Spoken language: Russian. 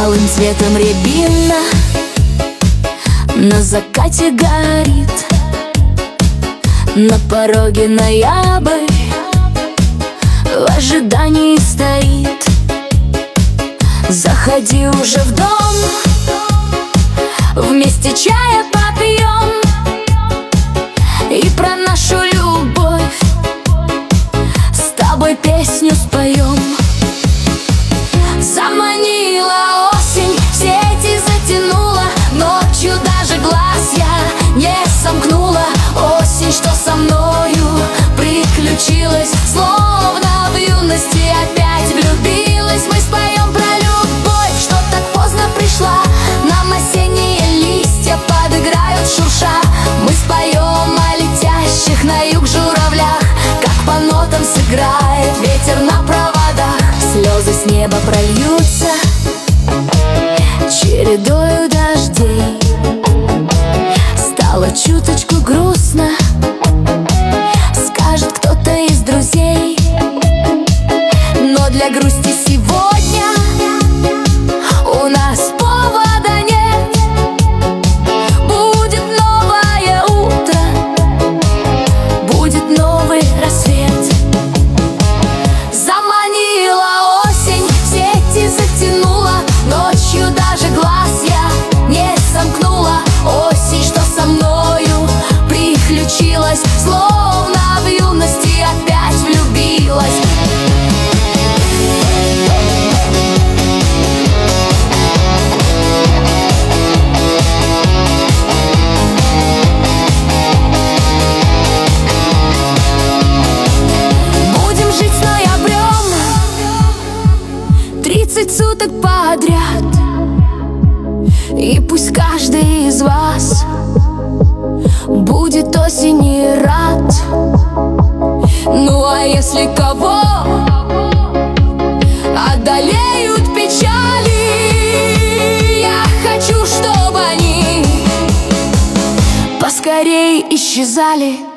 алым цветом рябина на закате горит. На пороге ноябрь в ожидании стоит. Заходи уже в дом, вместе чая попьем и про нашу любовь с тобой песню споем. Заманила осень, в сети затянула, ночью даже глаз я не сомкнула. Осень, что со мною приключилась, словно в юности опять влюбилась. Мы споем про любовь, что так поздно пришла, нам осенние листья подыграют шурша. Мы споем о летящих на юг журавлях, как по нотам сыграет ветер на проводах. Слезы с неба прольются чередою дождей. Стало чуточку грустно, скажет кто-то из друзей. Но для грусти сегодня у нас повода нет. Будет новое утро, будет новый рассвет. Заманила осень, в сети затянула, ночью даже глаз я не сомкнула. Осень, что со мною приключилась, словно в юности опять влюбилась. Будем жить с ноябрем 30 суток подряд, и пусть каждый из вас будет осени рад. Ну а если кого одолеют печали, я хочу, чтобы они поскорей исчезали.